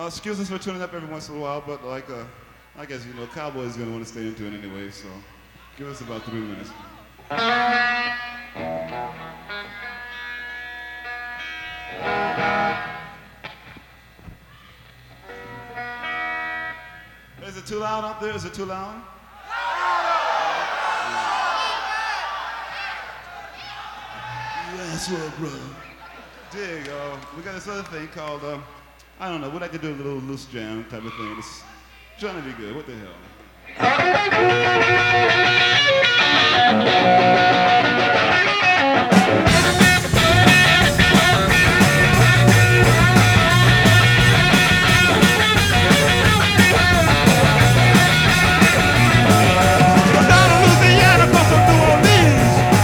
Excuse us for tuning up every once in a while, but like, I guess, you know, Cowboy's gonna want to stay into it anyway, so give us about 3 minutes. Is it too loud out there? Is it too loud? That's what, brother. Dig, we got this other thing called, I don't know, we'd like to do a little loose jam type of thing. It's trying to be good. What the hell?